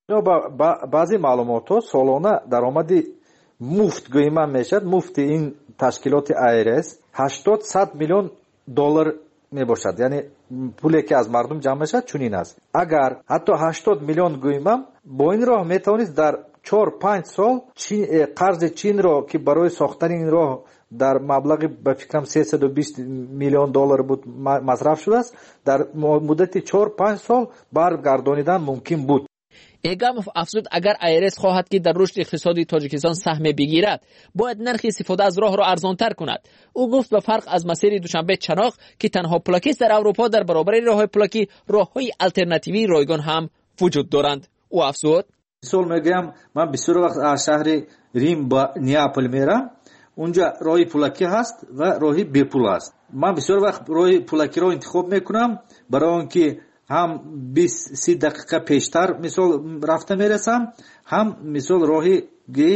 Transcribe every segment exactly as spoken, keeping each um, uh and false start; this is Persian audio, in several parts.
با بعضی معلومات ها سالانه درآمدی مفت گویمان میشد. مفت این تشکیلات آی آر اس هشتاد صد میلیون دلار میباشد. یعنی پولی که از مردم جمع میشد چنین است. اگر حتی هشتاد میلیون گویمان با این راه میتوانید در چهار پنج سال قرض چین را که برای ساختن این راه در مبلغ به فکرم سیصد و بیست میلیون دلار بود مصرف شده است، در مدت چهار پنج سال برگردانیدن ممکن بود. ایگاموف افزود اگر آی آر اس خواهد که در رشد اقتصادی تاجیکستان سهم بگیرد باید نرخ استفاده از راه را ارزانتر کند. او گفت به فرق از مسیر دوشنبه چراغ که تنها پلاکیست در اروپا، در برابر راههای پلاکی راههای الटरनेटिوی رایگان هم وجود دارند. او افزود مثال میگم من بسیار وقت از شهر ریم با نیاپل میرم، اونجا راهی پلاکی هست و راهی بی پول است. من بسیار وقت راهی پلاکی را انتخاب میکنم برای اینکه هم بیست سی دقیقه پیشتر مثال رفته میرسم، هم مثال راهی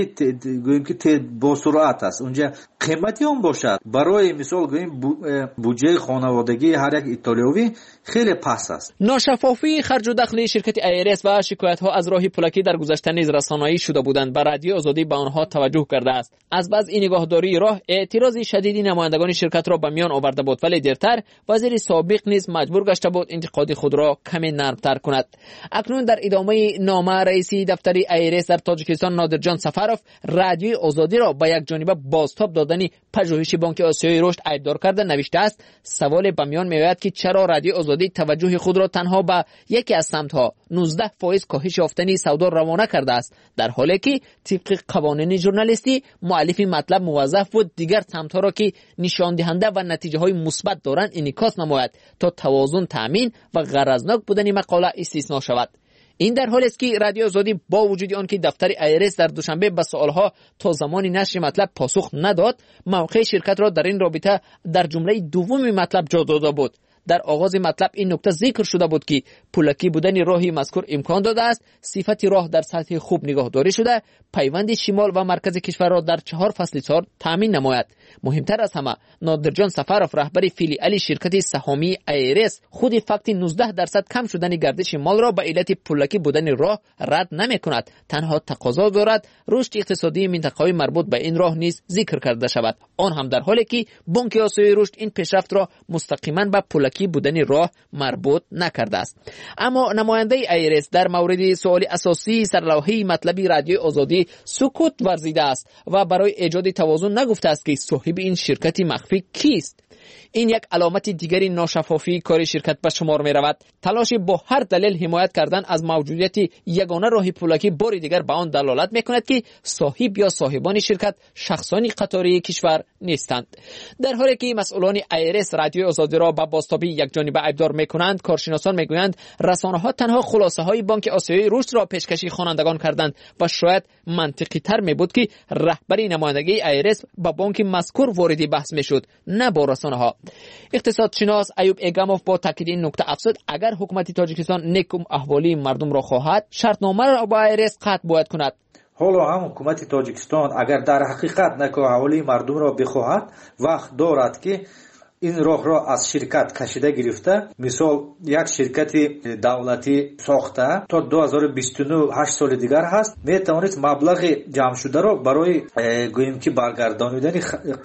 گوییم که با سرعت است. اونجا قیمتی هم باشد برای مثال گوییم بودجه خانوادگی هر یک ایتالیایی خیلی پست است. ناشفافی خرج و دخل شرکت آی آر اس و شکایت ها از راه پلاکی در گذشته نیز رسانه‌ای شده بودند. بر رادیو آزادی به آنها توجه کرده است. از بعض این نگاهداری راه اعتراض شدیدی نمایندگان شرکت را به میان آورده بود، ولی دیرتر وزیر سابق نیز مجبور گشته بود انتقاد خود را کمی نرمتر کند. اکنون در ادامه نامه رئیس دفتر آی آر اس در تاجیکستان نادرجان سفروف رادیو آزادی را به یک جانبه بازتاب دادن پژوهش بانک آسیای رشد ایبدار کرده نوشته است سوال به میان میآید که چرا رادیو آزادی توجه خود را تنها به یکی از سمت‌ها نوزده فاصله پنج کاهش یافتنی سودا روانه کرده است، در حالی که طبق قوانین ژورنالیستی مؤلف مطلب موظف بود دیگر سمت‌ها را که نشان دهنده و نتیجه‌های مثبت دارند انعکاس نماید تا توازن تامین و غرضناک بودن مقاله استثنا شود. این در حالی است که رادیو آزادی با وجود آن که دفتر آی آر اس در دوشنبه به سوالها تا زمان نشر مطلب پاسخ نداد، موقع شرکت را در این رابطه در جمله دوم مطلب جا داده بود. در آغاز مطلب این نکته ذکر شده بود که پلاکی بودن راهی مذکور امکان داده است صفت راه در سطح خوب نگهداری شده، پیوند شمال و مرکز کشور را در چهار فصل سال تامین نماید. مهمتر از همه نادرجان سفروف رهبر فیلیال شرکت سهامی آی آر اس خود فقط نوزده درصد کم شدن گردش مال را به علت پلاکی بودن راه رد نمی کند، تنها تقاضا دارد رشد اقتصادی منطقه‌های مربوط به این راه نیز ذکر کرده شود، آن هم در حالی که بانک آسیای رشد این پیشرفت را مستقیما به پلاکی بودن راه مربوط نکرده است. اما نماینده آی آر اس در مورد سوال اساسی سرلوحه مطلبی رادیو آزادی سکوت ورزیده است و برای ایجاد توازن نگفته است که صاحب این شرکت مخفی کیست. این یک علامت دیگری ناشفافی کار شرکت به شمار می رود. تلاش با هر دلیل حمایت کردن از موجودیت یگانه راه پلاکی بار دیگر به آن دلالت می کند که صاحب یا صاحبان شرکت شخصانی قطاری کشور نیستند. در حالی که مسئولان آی آر اس رادیو آزادی را به بازتابی یک جانبه ایبدار می کنند، کارشناسان می گویند رسانه ها تنها خلاصه های بانک آسیای رشد را پیشکشی خوانندگان کردند و شاید منطقی تر می بود که رهبری نمایندگی آی آر اس با بانک مذکور وارد بحث می شد، نه با رسانه ها. اقتصادشناس ایوب ایگاموف با تاکید این نکته افزود اگر حکومت تاجیکستان نیکم احوالی مردم را خواهد شرطنامه را با آی آر اس قطع باید کند. حالا هم حکومت تاجیکستان اگر در حقیقت نیکم احوالی مردم را بخواهد وقت دارد که این راه را از شرکت کشیده گرفته، مثال یک شرکت دولتی ساخته تا دو هزار و بیست و نه هشت سال دیگر هست می توانید مبلغ جمع شده را برای گوییم که برگردانیدن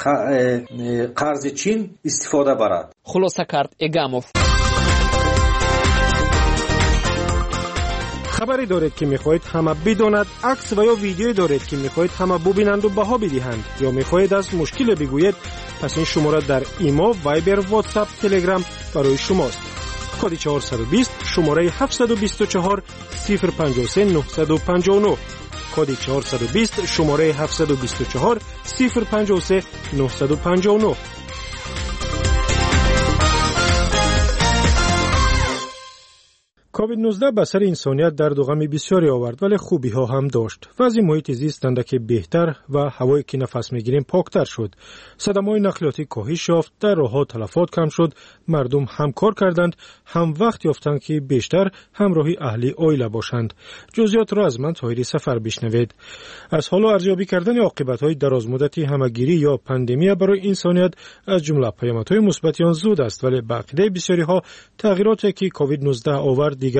قرض چین استفاده برد. خلاصه کرد ایگاموف. خبری دارید که میخواهید همه بداند، عکس و یا ویدیویی دارید که میخواهید همه ببینند و بها بدهند، یا میخواهید از مشکل بگویید، پس این شماره در ایمو، وایبر، واتساپ، تلگرام برای شماست. کد چهارصد و بیست شماره هفتصد و بیست و چهار صفر پنجاه و سه نهصد و پنجاه و نه. کد چهارصد و بیست شماره هفتصد و بیست و چهار صفر پنجاه و سه نهصد و پنجاه و نه. کووید نوزده به سر انسانیت درد و غم بسیاری آورد، ولی خوبی ها هم داشت. وضع محیط زیست اندکی بهتر و هوایی که نفس میگیریم پاکتر شد. صدمه‌های نقلیاتی کاهش یافت، در راه‌ها تلفات کم شد، مردم هم کار کردند، هم وقت یافتند که بیشتر همراهی اهلی عائله باشند. جزئیات را از من طاهری سفر بشنوید. از حال و ارزیابی کردن عاقبت‌های درازمدتی همه‌گیری یا پاندمی برای انسانیت از جمله پیامدهای مثبت آن زود است، ولی به عقیده بسیاری ها تغییراتی که کووید نوزده آورد دیگر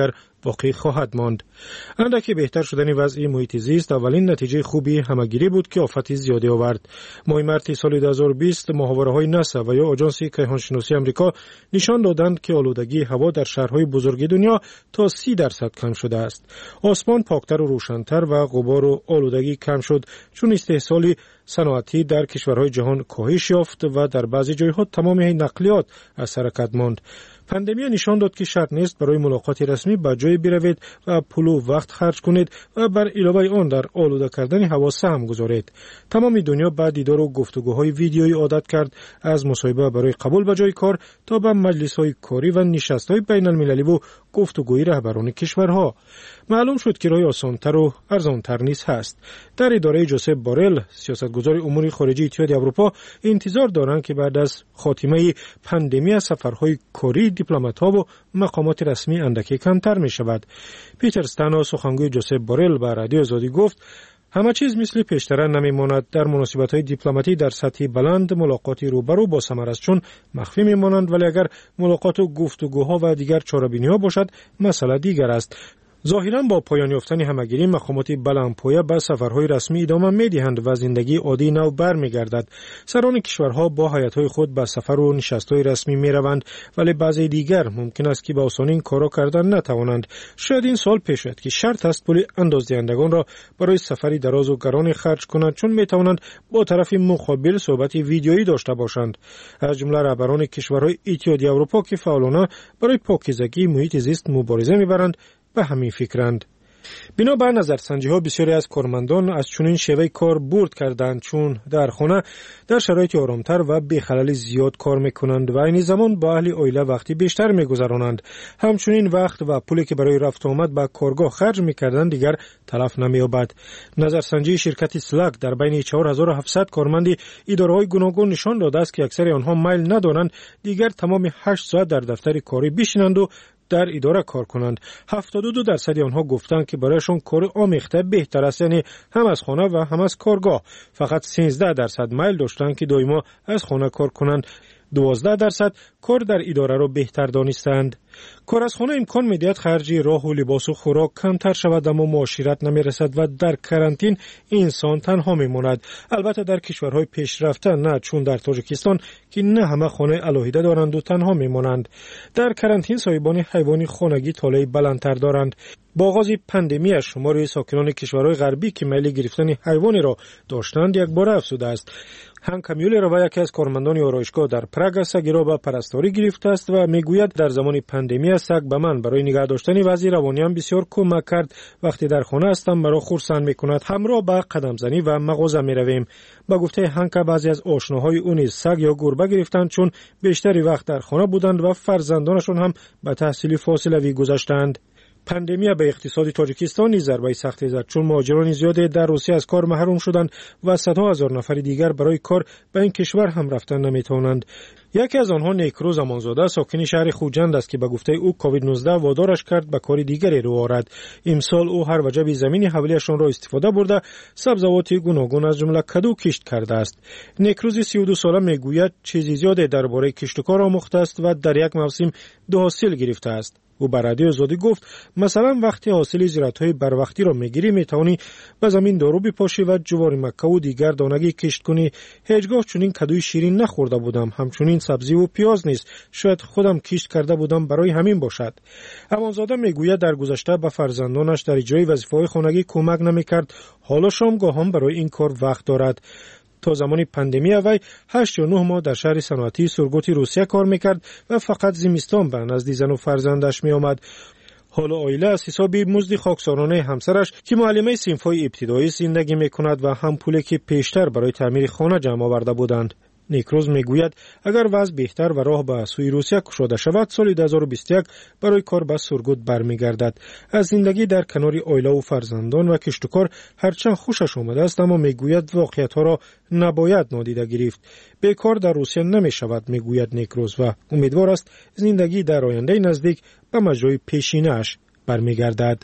دیگر باقی خواهد ماند. اندکی بهتر شدن وضع محیط زیست اولین نتیجه خوبی همگیری بود که آفت زیادی آورد. ماه مارس سال دو هزار و بیست ماهواره‌های ناسا و یا آژانس کیهانشناسی آمریکا نشان دادند که آلودگی هوا در شهرهای بزرگ دنیا تا سی درصد کم شده است. آسمان پاکتر و روشن‌تر و غبار و آلودگی کم شد چون استحصال صنعتی در کشورهای جهان کاهش یافت و در بعضی جایها تمام نقلیات از حرکت ماند. پاندمی نشان داد که شرط نیست برای ملاقات رسمی به جای بروید و پول و وقت خرج کنید و بر علاوه آن در آلوده کردن هوا سهم گذارید. تمام دنیا به دیدار و گفتگوهای ویدیویی عادت کرد، از مصاحبه برای قبول به جای کار تا به مجلس‌های کاری و نشست‌های بین‌المللی و گفتگوی رهبران کشورها. معلوم شد که راه آسان‌تر و ارزان‌تر نیز هست. در اداره جوزپ بورل، سیاستگزار امور خارجه اتحادیه اروپا، انتظار دارند که بعد از خاتمه پاندمی سفرهای کاری دیپلمات‌ها و مقامات رسمی اندکی کمتر می شود. پیتر استانو، سخنگوی جوزپ بورل، به رادیو آزادی گفت همه چیز مثل پیشتر نمی ماند. در مناسبت‌های دیپلماتی در سطح بلند ملاقات روبرو با ثمر است چون مخفی می مانند، ولی اگر ملاقات و گفتگوها و دیگر چاره‌بینی‌ها باشد مسئله دیگر است. ظاهراً با پایان یافتن همگیری مقامات بلندپایه به سفرهای رسمی ادامه می‌دهند و زندگی عادی نو برمیگردد. سران کشورها با هیئت‌های خود به سفر و نشست‌های رسمی می‌روند، ولی بعضی دیگر ممکن است که به آسانی این کارا کردن نتوانند. شاید این سال پیش آید که شرط است پول اندازدهندگان را برای سفری دراز و گران خرج کنند چون می‌توانند با طرف مقابل صحبت ویدیویی داشته باشند. از جمله رهبران کشورهای اتحادیه اروپا که فعالانه برای پاکیزگی محیط زیست مبارزه می‌برند به همین فکرند. بنا بر نظرسنجی‌ها بسیاری از کارمندان از چنین شیوه کار برد کردند چون در خانه در شرایط آرامتر و بی خلل زیاد کار میکنند و این زمان با اهل عائله وقتی بیشتر میگذرانند. همچنین وقت و پولی که برای رفت و آمد به کارگاه خرج میکردند دیگر تلف نمییابد. نظرسنجی شرکت سلاک در بین چهار هزار و هفتصد کارمند اداره‌های گوناگون نشان داده است که اکثر آنها میل ندارند دیگر تمام هشت ساعت در دفتر کاری بشینند و در اداره کار کنند. هفتاد و دو درصد آنها گفتند که برایشان کار آمیخته بهتر است، یعنی هم از خانه و هم از کارگاه. فقط سیزده درصد میل داشتند که دائما از خانه کار کنند. دوازده درصد کار در اداره را بهتر دانستند. کار از خانه امکان می‌دهد خرج راه و لباس و خوراک کمتر شود، اما معاشرت نمی‌رسد و در کرانتین انسان تنها می‌ماند. البته در کشورهای پیشرفته نه، چون در تاجیکستان که نه همه خانه علاهیده دارند و تنها می‌مانند. در کرانتین صاحبان حیوان خانگی طالع بلندتر دارند. با آغاز پاندمی شمار ساکنان کشورهای غربی که میل گرفتن حیوانی را داشتند یک بار افزوده است. هانک کامیول را یکی از کارمندان آرایشگاه در پراگ سگ را به پرستاری گرفته است و میگوید در زمان پاندمی سگ به من برای نگه داشتن وضع روانیم بسیار کمک کرد. وقتی در خانه هستم مرا خرسند میکند. همراه به قدم زنی و مغازه میرویم. با گفته هانک بعضی از آشناهای او نیز سگ یا گربه گرفتند چون بیشتری وقت در خانه بودند و فرزندانشان هم به تحصیل فاصله‌ای گذاشتند. پاندمی به اقتصاد تاجیکستان نیز ضربه سختی زد چون مهاجران زیادی در روسیه از کار محروم شدند و صدها هزار نفر دیگر برای کار به این کشور هم رفتن نمیتوانند. یکی از آنها نیکرو زمانزاده ساکن شهر خوجند است که به گفته او کووید نوزده وادارش کرد به کار دیگری رو آورد. امسال او هر وجب زمین حولیشان را استفاده برده سبزیجات گوناگون از جمله کدو کشت کرده است. نیکروز سی و دو ساله میگوید چیزی زیادی درباره کشت و کار آموخته است و در یک موسم دو حاصل گرفته است. او به رادیو آزادی گفت مثلا وقتی حاصل زراعت‌های بروقتی را میگیری میتوانی به زمین دارو بپاشی و جوار مکه و دیگر دانگی کشت کنی. هیچگاه چنین کدوی شیرین نخورده بودم. همچنین سبزی و پیاز نیست. شاید خودم کشت کرده بودم برای همین باشد. امانزاده میگوید در گذشته به فرزندانش در اجرای وظیفه‌های خانگی کمک نمیکرد. حالا شامگاه هم برای این کار وقت دارد. تا زمان پاندمی وی هشت یا نه ماه در شهر صنعتی سورگوت روسیه کار میکرد و فقط زمستان به نزد زن و فرزندش میآمد. حالا عائله از حساب مزد خاکسارانه همسرش که معلمه صنف‌های ابتدایی زندگی میکند و هم پولی که پیشتر برای تعمیر خانه جمع آورده بودند. نیکروز میگوید اگر وضع بهتر و راه به سوی روسیه گشوده شود سال دو هزار و بیست و یک برای کار به سورگوت برمیگردد. از زندگی در کنار عائله و فرزندان و کشت و کار هرچند خوشش آمده است اما میگوید واقعیت‌ها را نباید نادیده گرفت. بیکار در روسیه نمیشود میگوید نیکروز و امیدوار است زندگی در آینده نزدیک به مجرای پیشینه‌اش برمیگردد.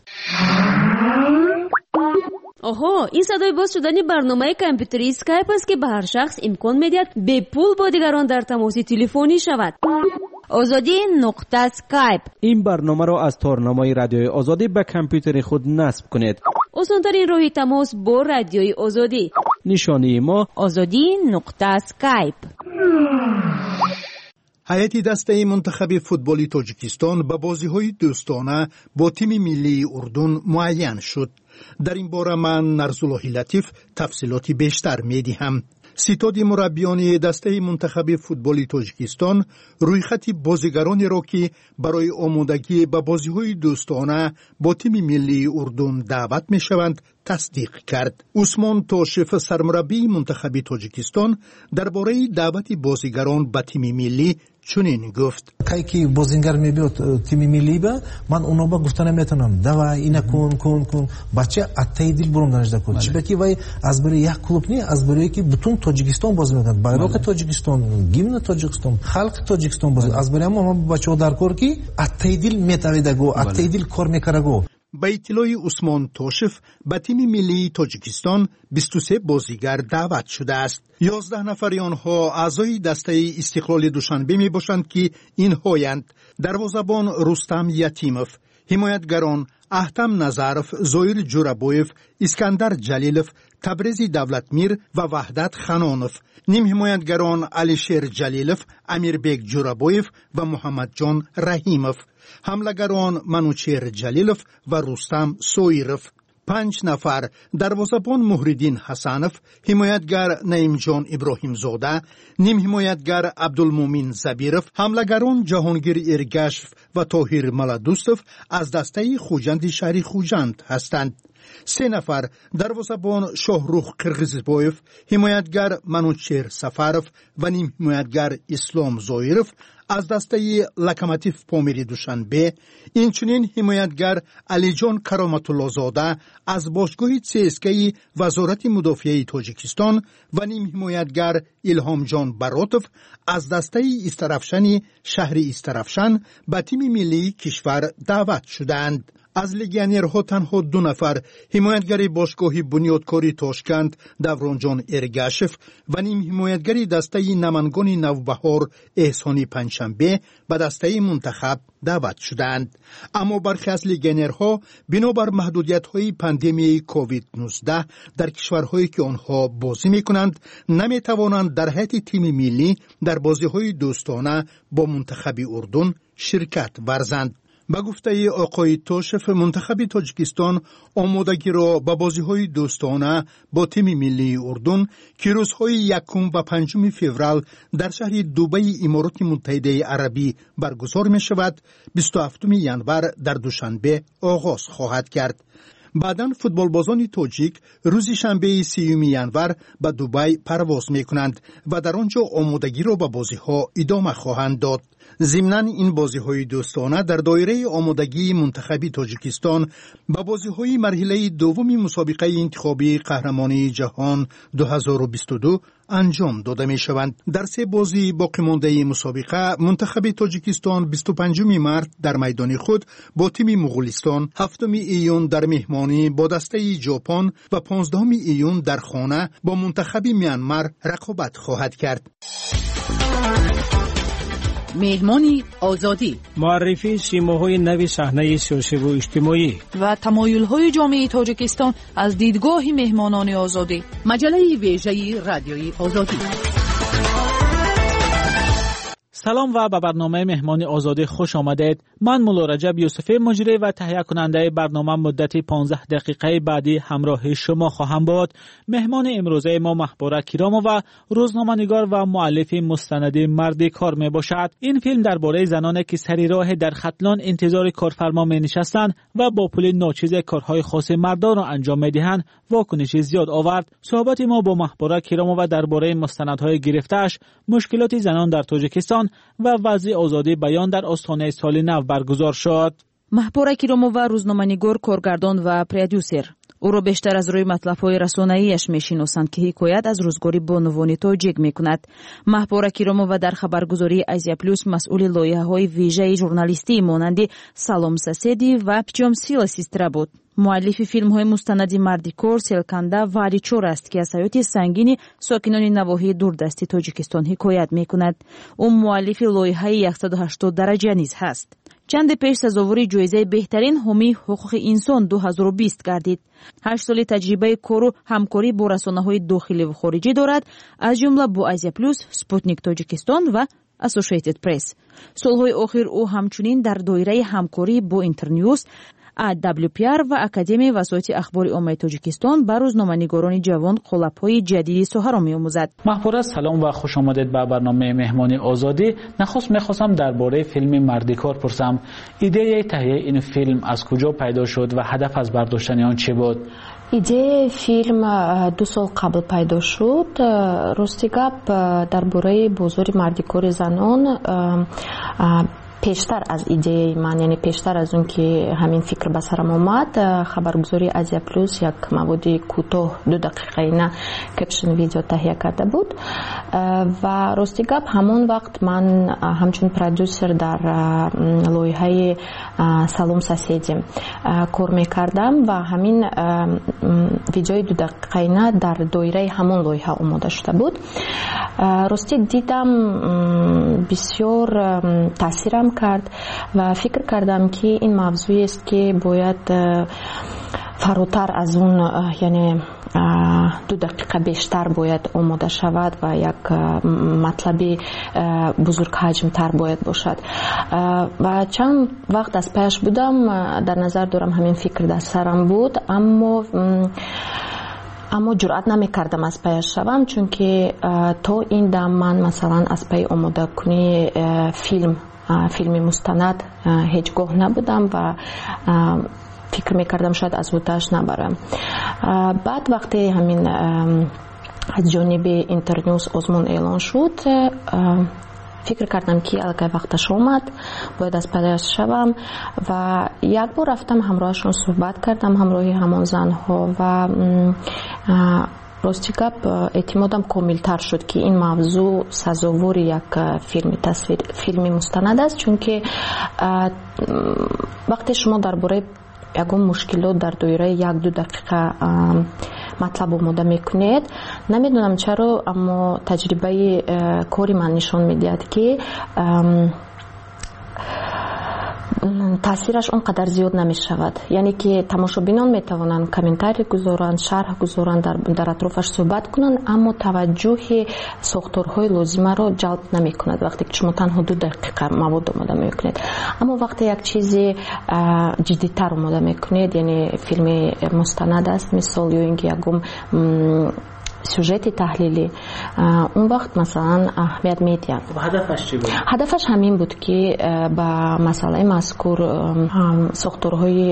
آها، این صدای باز شدن برنامه کامپیوتری اسکایپ است که به هر شخص امکان میدهد به پول با دیگران در تماس تلفنی شود. озодӣ нуқта скайп. این برنامه را از تارنامه رادیوی آزادی به کامپیوتر خود نصب کنید. осонтарин роҳи тамос бо радиои озодӣ. نشانی ما озодӣ нуқта скайп. ҳайати дастаи мунтахаби футболи тоҷикистон ба бозиҳои дӯстона бо тими миллии урдун муайян шуд. дар ин бора ман Нарзуллоҳи Латиф тафсилоти бештар медиҳам. ситоди мураббиёни дастаи мунтахаби футболи тоҷикистон рӯйхати бозигаронеро ки барои омодагӣ ба бозиҳои дӯстона бо тими миллии урдун даъват мешаванд тасдиқ кард. усмон тошев, сармураббии мунтахаби тоҷикистон, дар бораи даъвати бозигарон ба тими миллӣ чунин гуфт: кай ки бозингар мебиёд тими миллӣ ба ман оноба гуфта наметавонам давай ина кун кун кун бача attаи дил буронданажда кун чиба ки вай аз барои як клуб не аз барое ки бутун тоҷикистон бозӣ мекунад, байроқи тоҷикистон, гимни тоҷикистон, халқи тоҷикистон бозӣ аз барои ҳама бачаҳо дар кор ки attаи дил метавидаго, attаи дил кор мекараго. ба иттилои усмон тошев ба тими миллии тоҷикистон бисту се бозигар даъват шудааст. ёздаҳ нафари онҳо аъзои дастаи истиқлоли душанбе мебошанд ки инҳоянд: дарвозабон Рустам Ятимов, ҳимоятгарон Аҳтам Назаров, Зоир Ҷурабоев, Искандар Ҷалилов, Табрези Давлатмир ва Ваҳдат Ханонов, нимҳимоятгарон Алишер Ҷалилов, Амирбек Ҷурабоев ва Муҳаммадҷон Раҳимов, ҳамлагарон Манучер Ҷалилов ва Рустам Соиров. панҷ нафар дарвозабон Муҳриддин Ҳасанов, ҳимоятгар Наимҷон Иброҳимзода, нимҳимоятгар Абдулмумин Забиров, ҳамлагарон Ҷаҳонгир Эргашев ва Тоҳир Маладустов аз дастаи Хуҷанди шаҳри Хуҷанд ҳастанд. се нафар дарвозабон Шоҳрух Қирғизбоев, ҳимоятгар Манучер Сафаров ва нимҳимоятгар Ислом Зоиров аз дастаи Локомотив Помири Душанбе, инчунин ҳимоятгар Алиҷон Кароматуллозода аз бошгоҳи ЦСКаи Вазорати Мудофиаи Тоҷикистон ва нимҳимоятгар Илҳомҷон Баротов аз дастаи Истарафшани шаҳри Истарафшан ба тими миллии кишвар даъват шудаанд. аз легионерҳо танҳо ду нафар ҳимоятгари бошгоҳи бунёдкори Тошканд Давронҷон Эргашев ва нимҳимоятгари дастаи намангони Навбаҳор Эҳсони Панҷшанбе ба дастаи мунтахаб даъват шудаанд. аммо бархе аз легионерҳо бинобар маҳдудиятҳои пандемияи ковид нуздаҳ дар кишварҳое ки онҳо бозӣ мекунанд наметавонанд дар ҳайати тими миллӣ дар бозиҳои дӯстона бо мунтахаби урдун ширкат варзанд. ба гуфтаи оқои Тошев, мунтахаби Тоҷикистон омодагиро ба бозиҳои дӯстона бо тими миллии урдун ки рӯзҳои якум ва панҷуми феврал дар шаҳри Дубаи Имороти Муттаҳидаи Арабӣ баргузор мешавад, бисту ҳафтуми январ дар Душанбе оғоз хоҳад кард. баъдан футболбозони тоҷик рӯзи шанбеи сеюми январ ба Дубай парвоз мекунанд ва дар он ҷо омодагиро ба бозиҳо идома хоҳанд дод. зимнан ин бозиҳои дӯстона дар доираи омодагии мунтахаби Тоҷикистон ба бозиҳои марҳилаи дуввуми мусобиқаи интихобии қаҳрамонии ҷаҳон ду ҳазору бисту ду анҷом дода мешаванд. дар се бозии боқимондаи мусобиқа мунтахаби Тоҷикистон бисту панҷуми март дар майдони худ бо тими Муғулистон, ҳафтуми июн дар меҳмонӣ бо дастаи Ҷопон ва понздаҳуми июн дар хона бо мунтахаби Мянмар рақобат хоҳад кард. меҳмони озодӣ معرفی سیماهای نوی صحنه سیاسی و اجتماعی و تمایل‌های جامعه تاجیکستان از دیدگاه مهمانان آزادی. مجله ویژه رادیوی آزادی. سلام و به برنامه مهمان آزادی خوش آمدید. من مولا رجب یوسفی مجری و تهیه کننده برنامه مدت پانزده دقیقه بعدی همراه شما خواهم بود. مهمان امروزه ما محبوره کیرامو و روزنامه‌نگار و مؤلف مستند مرد کار می باشد. این فیلم درباره زنانی که سری راه در ختلان انتظار کارفرما می نشستند و با پول ناچیز کارهای خاص مردان را انجام می دهند واکنش زیاد آورد. صحبت ما با محبوره کیرامو و درباره مستندهای گرفته‌اش، مشکلات زنان در تاجیکستان و وضع آزادی بیان در آستانه سال نو برگزار شد. محبوره کیرامова روزنامه‌نگار، کارگردان و پرودوسر. او را بیشتر از روی مطلب‌های رسانه‌ایش می‌شناسند که حکایت از روزگاری بانوان تاجیک می‌کند. محبوره کیرامова در خبرگزاری آزیا پلوس مسئول لایحه‌های ویژه ژورنالیستی مانند سلام سسیدی و پیچام سیلا سیسترا بود. муаллифи филмҳои мустанади мардикор, селканда ва аличор аст ки аз ҳаёти сангини сокинони навоҳии дурдасти тоҷикистон ҳикоят мекунад. ӯ муаллифи лоиҳаи яксаду ҳаштод дараҷа низ ҳаст. чанде пеш сазовори ҷоизаи беҳтарин ҳомии ҳуқуқи инсон ду ҳазору бист гардид. ҳашт соли таҷрибаи кору ҳамкорӣ бо расонаҳои дохиливу хориҷӣ дорад, аз ҷумла бо Азия Плюс, Спутник Тоҷикистон ва Associated Press. солҳои охир ӯ ҳамчунин дар доираи ҳамкорӣ бо Интерньюз, эй дабл ю пи ар ва Академияи васоити ахбори оммаи Тоҷикистон ба рӯзноманигорони ҷавон қолабҳои ҷадиди соҳаро меомӯзад. маҳбура, салом ва хушомадед ба барномаи меҳмони озодӣ. нахуст мехостам дар бораи филми Мардикор пурсам. идеяи таҳияи ин филм аз куҷо пайдо шуд ва ҳадаф аз бардоштани он чӣ буд? идеяи филм ду сол қабл пайдо шуд. рости гап, дар бораи бозори мардикори занон пештар аз идеяи ман, яъне пештар аз он ки ҳамин фикр ба сарам омад, хабаргузори Азия Плюс як маводи кӯтоҳ ду дақиқаина кэпшн видео таҳия карда буд ва рости гап ҳамон вақт ман ҳамчун продюсер дар лоиҳаи Салом соседи кор мекардам ва ҳамин видеои ду дақиқаина дар доираи ҳамон лоиҳа омода шуда буд. рости дидам бисёр таъсирам кард ва фикр кардам ки ин мавзӯест ки бояд фаротар аз он, яъне ду дақиқа бештар бояд омода шавад ва як матлаби бузургҳаҷмтар бояд бошад. ва чанд вақт аз паяш будам, дар назар дорам ҳамин фикр дар сарам буд, аммо аммо ҷуръат намекардам аз паяш шавам, чунки то ин дам ман масалан аз паи омодакунии филм филми мустанад ҳеҷ гоҳ набудам ва фикр мекардам шояд аз ҳуддааш набарам. баъд вақте ҳамин аз ҷониби Интерньюз озмон эълон шуд, фикр кардам ки аллакай вақташ омад, бояд аз паяш шавам ва як бор рафтам ҳамроҳашон суҳбат кардам, ҳамроҳи ҳамон занҳо ва рости гап эътимодам комилтар шуд ки ин мавзӯъ сазовори як филми тасвир филми мустанад аст, чунки вақте шумо дар бораи ягон мушкилот дар доираи як ду дақиқа матлаб омода мекунед, намедонам чаро, аммо таҷрибаи кори ман нишон медиҳад ки таъсираш он қадар зиёд намешавад. яъне ки тамошобинон метавонанд комментарий гузоранд, шарҳ гузоранд, дар, дар атрофаш суҳбат кунанд, аммо таваҷҷӯҳи сохторҳои лозимаро ҷалб намекунад вақте ки шумо танҳо ду дақиқа мавод омода мекунед. аммо вақте як чизи ҷиддитар омода мекунед, яъне филми мустанад аст мисол, ё ин ки ягон сюжети таҳлилӣ, он вақт масалан аҳамият медиҳад. ҳадафаш чӣ буд? ҳадафаш ҳамин буд ки ба масъалаи мазкур сохторҳои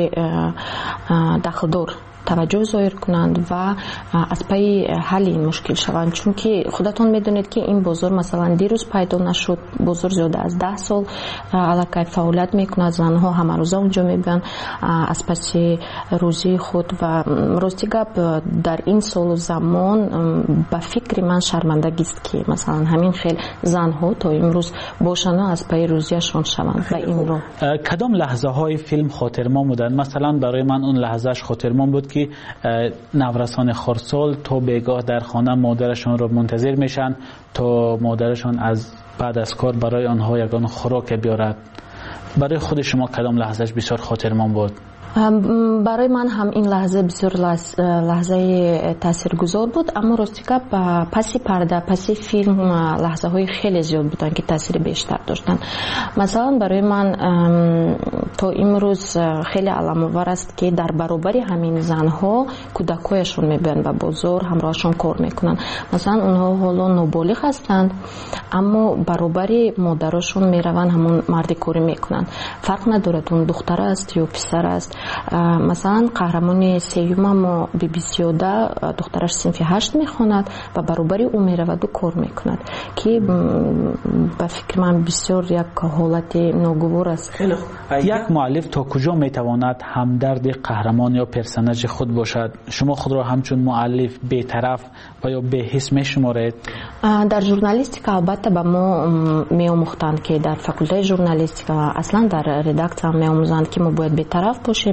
дахлдор таваҷҷӯҳ зоҳир кунанд ва аз паи ҳалли ин мушкил шаванд, чунки худатон медонед ки ин бозор масалан дирӯз пайдо нашуд. Бозор зиёда аз даҳ сол аллакай фаъолият мекунад, занҳо ҳамарӯза онҷо мебиёнд аз паси рӯзии худ ва рости гап дар ин солу замон ба фикри ман шармандагист ки масалан ҳамин хел занҳо то имрӯз бошанд аз паи рӯзияшон шаванд ба ин роҳ. кадом лаҳзаҳои филм хотирмон буданд? масалан барои ман он лаҳзааш хотирмон буд ки наврасони хурдсол то бегоҳ дар хона модарашонро мунтазир мешанд то модарашон аз баъд аз кор барои онҳо ягон хӯроке биёрад. барои худи шумо кадом лаҳзааш бисёр хотирмон буд? барои ман ҳам ин лаҳза бисёр лаҳзаи таъсиргузор буд, аммо рости гап паси парда, паси филм лаҳзаҳои хеле зиёд буданд ки таъсири бештар доштанд. масалан барои ман то имрӯз хеле аламовар аст ки дар баробари ҳамин занҳо кӯдакҳояшон мебиёнд ба бозор, ҳамроҳашон кор мекунанд. масалан онҳо ҳоло ноболиғ ҳастанд, аммо баробари модарошон мераванд ҳамон мардикорӣ мекунанд. фарқ надорад он духтар аст ё писар аст. масалан қаҳрамони сеюмамо бибисиёда духтараш синфи ҳашт мехонад ва баробари ӯ мераваду кор мекунад, ки ба фикри ман бисёр як ҳолати ногувор аст. як муаллиф то куҷо метавонад ҳамдарди қаҳрамон ё персонажи худ бошад? шумо худро ҳамчун муаллиф бетараф ва ё беҳис мешуморед? дар журналистика албатта ба мо меомӯхтанд ки дар факултаи журналистика ва аслан дар редаксия меомӯзанд ки мо бояд бетараф бошем,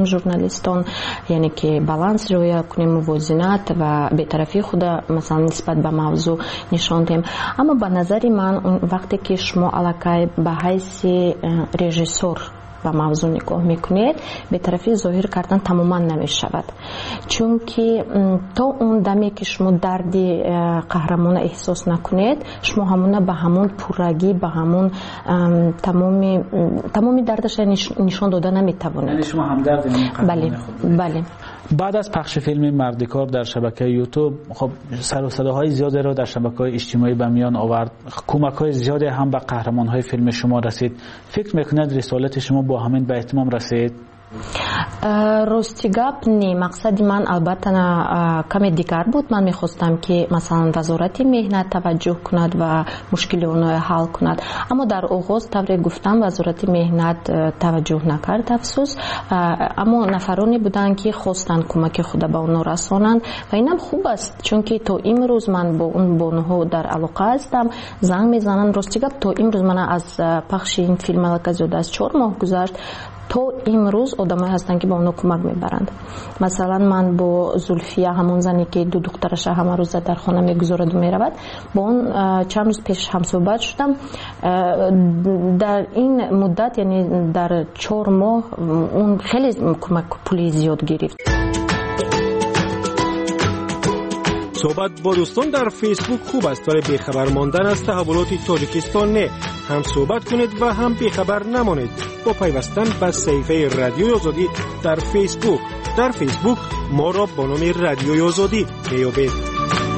кардем журналистон, яъне ки баланс риоя кунем, мувозинат ва бетарафии худа масалан нисбат ба мавзӯъ нишон дем. аммо ба назари ман вақте ки шумо аллакай ба ҳайси режиссёр ба мавзӯъ нигоҳ мекунед, бетарафӣ зоҳир кардан тамоман намешавад, чунки то он даме ки шумо дарди қаҳрамона эҳсос накунед, шумо ҳамона ба ҳамон пуррагӣ, ба ҳамон тамоми тамоми дардаш нишон дода наметавонед. یعنی شما همدرد این بله بله. بعد از پخش فیلم مردکار در شبکه یوتیوب، خب سر و صداهای زیادی را در شبکه‌های اجتماعی به میان آورد، کمک‌های زیادی هم به قهرمان‌های فیلم شما رسید. فکر می‌کنید رسالت شما با همین به اتمام رسید؟ рости гап не, мақсади ман албатта каме дигар буд. Ман мехостам ки масалан вазорати меҳнат таваҷҷӯҳ кунад ва мушкили онҳоро ҳал кунад, аммо дар оғоз тавре гуфтам вазорати меҳнат таваҷҷӯҳ накард, афсӯс. Аммо нафароне буданд ки хостанд кӯмаки худа ба онҳо расонанд ва инам хуб аст, чунки то имрӯз ман бо он бонуҳо дар алоқа ҳастам, занг мезананд. Рости гап то имрӯз ман аз пахши ин филм аллакай зиёда аз чор моҳ гузашт, то имрӯз одамое ҳастанд ки ба онҳо кӯмак мебаранд. Масалан ман бо Зульфия, ҳамон зане ки ду духтараша ҳама рӯза дар хона мегузораду меравад, бо он чанд рӯз пеш ҳамсӯҳбат шудам. Дар ин муддат, яъне дар чор моҳ, он хеле кӯмак пули зиёд гирифт. صحبت با دوستان در فیسبوک خوب است، ولی بیخبر ماندن از تحولات تاجیکستان نه. هم صحبت کنید و هم بیخبر نمانید با پیوستن به صفحه رادیوی آزادی در فیسبوک. در فیسبوک ما را با نام رادیوی آزادی میابید.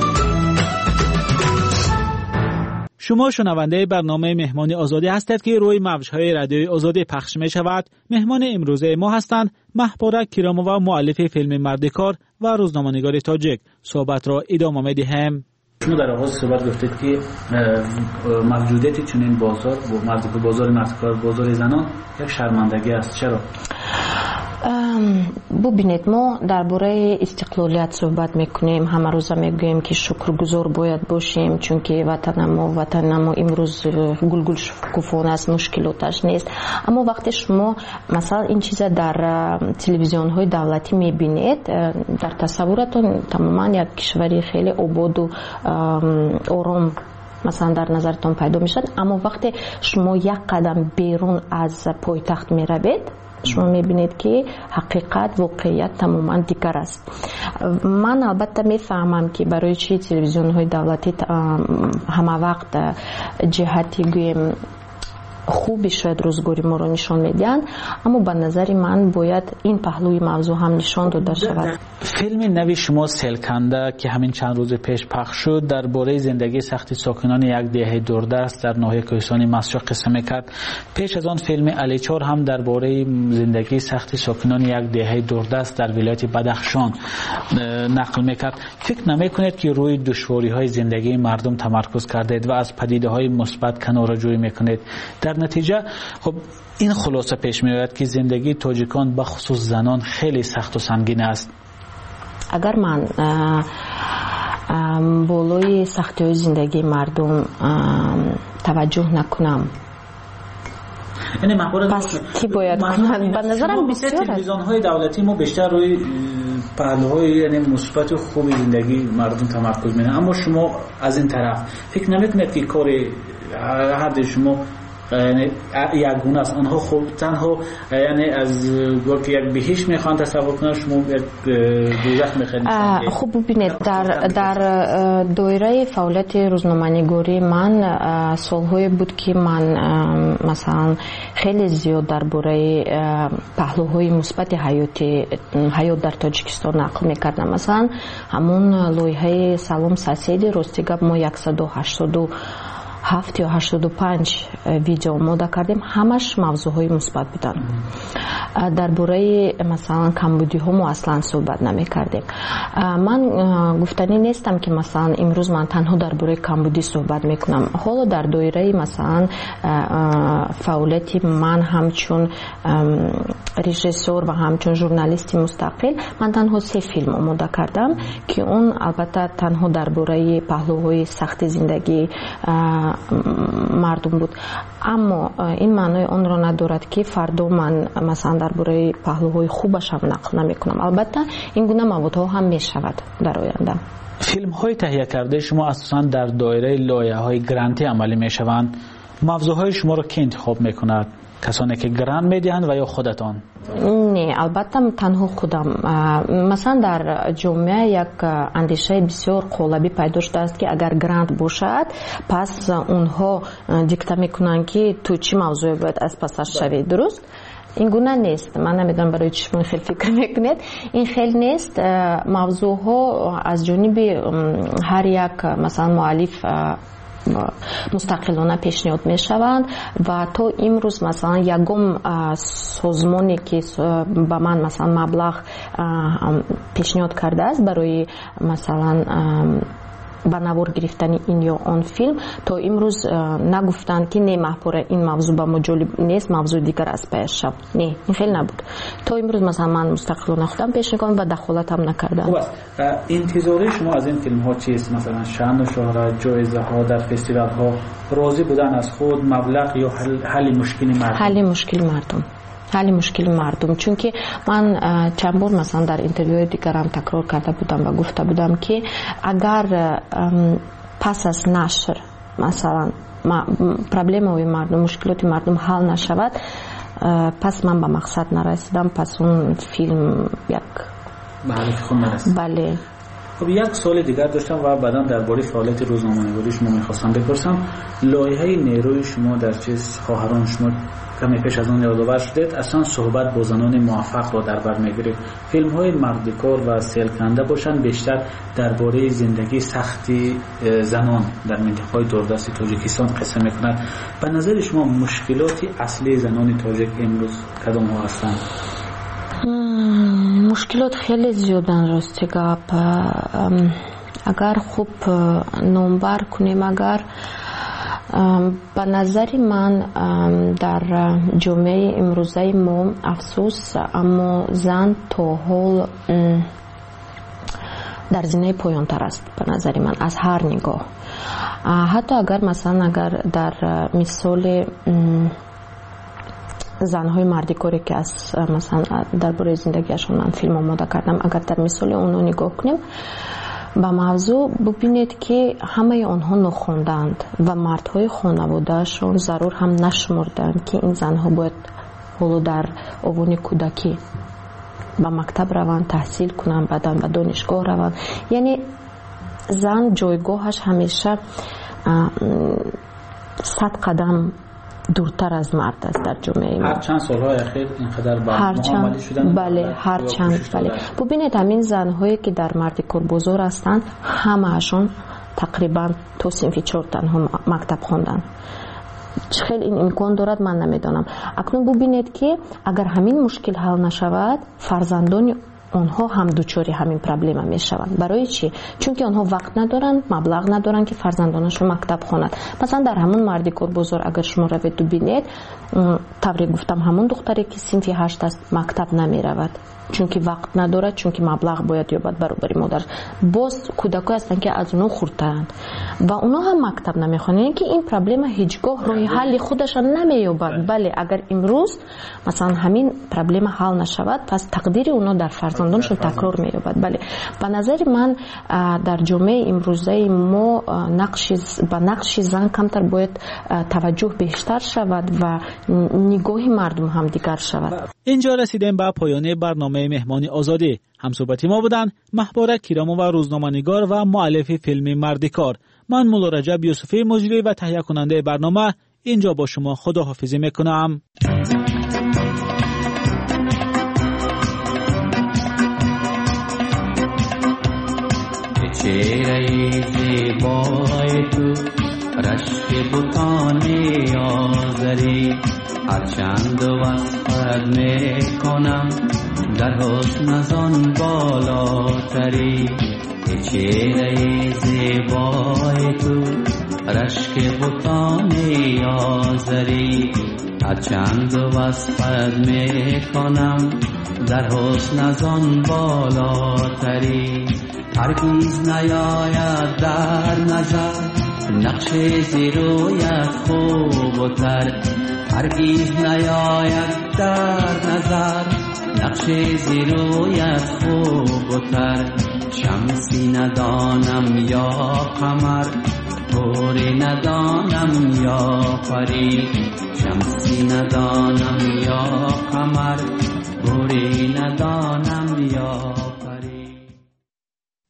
شما شنونده برنامه مهمان آزادی هستید که روی موجهای رادیوی آزادی پخش می شود. مهمان امروزه ما هستند محبورک کیرامووا، مؤلف فیلم مردکار و روزنامه‌نگار تاجیک. صحبت را ادامه می‌دهیم. شما در آغاز صحبت گفتید که موجودیت چنین بازار و مردکار، بازار مردکار، بازار زنان یک شرمندگی است. چرا؟ бубинед, мо дар бораи истиқлолият суҳбат мекунем. Ҳама рӯза мегӯем ки шукргузор бояд бошем, чунки ватани мо ватани мо имрӯз гулгул шукуфон аст, мушкилоташ нест. Аммо вақте шумо масалан ин чиза дар телевизионҳои давлатӣ мебинед, дар тасаввуратон тамоман як кишвари хеле ободу ором масалан дар назартон пайдо мешавад. Аммо вақте шумо як қадам берун аз пойтахт меравед, шумо мебинед ки ҳақиқат, воқеият тамоман дигар аст. Ман албатта мефаҳмам ки барои чӣ телевизионҳои давлатӣ ҳамавақт ҷиҳати гӯем خوبی شاید روزگاری ما رو نشان میدن، اما به نظر من باید این پهلوی موضوع هم نشان داده شود. فیلم نوی شما سیلکنده که همین چند روز پیش پخش شد درباره زندگی سخت ساکنان یک دهه دوردست در ناحیه کوهستان مسجد قصه میکرد. پیش از آن فیلم علی چار هم درباره زندگی سخت ساکنان یک دهه دوردست در ولایت بدخشان نقل میکرد. فکر نمیکنید که روی دشواری های زندگی مردم تمرکز کردید و از پدیده های مثبت کناره‌جویی میکنید؟ در نتیجه خب این خلاصه پیش میآید که زندگی تاجیکان به خصوص زنان خیلی سخت و سنگین است. اگر من بالای سختی‌های زندگی مردم توجه نکنم، یعنی محبوب پس کی باید کنند؟ به نظرم بسیار است. تلویزیون‌های دولتی ما بیشتر روی پهلوهای یعنی مثبت و خوب زندگی مردم تمرکز می‌کنند، اما شما از این طرف فکر نمی‌کنید که کار هر شما یعنی یک گونه است؟ آنها خوب تنها یعنی از وقتی یک بهشت میخوان تصور کنن، شما یک دوزخ میخواین. خوب ببینید در در دایره فعالیت روزنامه‌نگاری من سالهای بود که من مثلا خیلی زیاد درباره پهلوهای مثبت حیاتی حیات در تاجیکستان نقل میکردم. مثلا همون لایحه سلام ساسیدی راستی گپ ما صد و هشتاد و هفت یا هشتاد و پنج ویدیو آماده کردیم، همش موضوعهای مثبت بودن. درباره مثلا کمبودی ها ما اصلا صحبت نمی کردیم. من گفتنی نیستم که مثلا امروز من تنها درباره کمبودی صحبت میکنم. حالا در دایره مثلا فعالیت من همچون رژیسور و همچون ژورنالیست مستقل من تنها سه فیلم آماده کردم که اون البته تنها درباره پهلوهای سخت زندگی مردم بود. اما این معنای آن را ندارد که فردا من مثلا درباره پهلوهای خوبش هم نقل نمیکنم. البته این گونه موضوعها هم میشود در آینده. فیلم های تهیه کرده شما اساساً در دایره لایه های گرانتی عملی میشوند. موضوع های شما را کی انتخاب میکند؟ کسانی که گرانت میدهند و یا خودتان؟ نه، البته تنها خودم. مثلا در جامعه یک اندیشه بسیار قالبی پیدا شده است که اگر گرانت باشد پس اونها دیکته میکنند که تو چی موضوع باید از پسش شوی. درست؟ این گونه نیست. من نمیدونم برای چی شما خیلی فکر میکنید. این خیلی نیست. موضوع ها از جانب هر یک مثلا مؤلف مستقلانه پیشنهاد می شوند و تا امروز مثلا یگم سازمانی که به من مثلا مبلغ پیشنهاد کرده است برای مثلا به نوار گرفتن این یا آن فیلم، تا امروز نگفتند که نه محپوره این موضوع به ما جالب نیست، موضوع دیگر از پیش شد. نه، این خیلی نبود. تا امروز مثلا من مستقلانه خودم پیش میکنم و دخالت هم نکردم. خوب است. انتظاری شما از این فیلم ها چیست؟ مثلا شأن و شهرت، جایزه ها در فستیوال ها، راضی بودن از خود، مبلغ یا حل, حل مشکل مردم؟ حل مشکل مردم. حل مشکل مردم. چون که من چند بار مثلا در اینترویوهای دیگرم تکرار کرده بودم و گفته بودم که اگر پس از نشر مثلا پرابلم‌های مردم، مشکلات مردم حل نشود، پس من به مقصد نرسیدم، پس اون فیلم یک به هدف خود نرسید. بله. خب یک سوال دیگر داشتم و بعدا درباره فعالیت روزنامه‌نگاری شما می‌خواستم بپرسم. لایحه نیروی شما در چیز خواهران شما کمی پیش از آن یادآور شدید، اصلا صحبت با زنان موفق را در بر می‌گیرید. فیلم‌های مردکار و سیلکنده باشند بیشتر درباره زندگی سختی زنان در منطقه‌های دوردست تاجیکستان قصه می‌کنند. به نظر شما مشکلات اصلی زنان تاجیک امروز کدام‌ها هستند؟ مشکلات خیلی زیادن راستی گپ. اگر خوب نمبر کنیم، اگر به نظر من در جامعه امروزه ما افسوس، اما زن تا حال در زینه پایان تر است به نظر من از هر نگاه. حتی اگر مثلا اگر در مثال زنهای مردکاری که از مثلا درباره زندگیشون من فیلم آماده کردم، اگر در مثال اونها نگاه کنیم به موضوع، ببینید که همه آنها نخوندند و مردهای خانوادهشون ضرور هم نشمردند که این زنها باید حالا در آوان کودکی به مکتب روند، تحصیل کنند، بعداً به دانشگاه روند. یعنی زن جایگاهش همیشه صد قدم دورتر از مرد است در جامعه ما. هر چند سالهای اخیر اینقدر با معامله شدن. بله، هر چند. بله. ببینید همین زنهایی که در مردکار بزرگ هستند همه‌شون تقریبا تو صنف چهار تنها مکتب خوندن. خیلی این امکان دارد من نمیدانم. اکنون ببینید که اگر همین مشکل حل نشود، فرزندان آنها هم دوچاری همین پرابلم میشوند. برای چی؟ چون که آنها وقت ندارند، مبلغ ندارند که فرزندانشون مکتب خوانند. مثلا در همون مردکار بزرگ اگر شما روید ببینید، طوری گفتم همون دختری که صنف هشت است مکتب نمی رود، چون که وقت ندارد، چون که مبلغ باید یابد برابری مادر. باز کودکایی هستند که از اونها خردترند و اونها هم مکتب نمیخوانند، که این پرابلم هیچگاه راه حل خودش نمییابد. بله، اگر امروز مثلا همین پرابلم حل نشود، پس تقدیر اونها در فرزندانشون تکرار مییابد. بله، به نظر من در جامعه امروزه ما نقش به نقش زن کمتر باید توجه بیشتر شود و نگاه مردم هم دیگر شود. اینجا رسیدیم به پایان برنامه مهمانی آزادی. همصحبتی ما بودن محبوره کیرامو و روزنامه‌نگار و مؤلف فیلم مردکار. من مولا رجب یوسفی مجری و تهیه کننده برنامه اینجا با شما خداحافظی میکنم. چهره زیبای تو رشک بوتانی آذری، هرچند وصفت میکنم در حسن ازان بالاتری. چهره زیبای تو رشک بوتانی آذری، هرچند وصفت میکنم در حسن ازان بالاتری. هرگیز نیاید در نظر نقش زیرویت خوب و تر هرگیز نیاید در نظر. نقش زیرویت خوب و تر شمسی ندانم یا قمر طوری ندانم یا پری. شمسی ندانم یا قمر طوری ندانم یا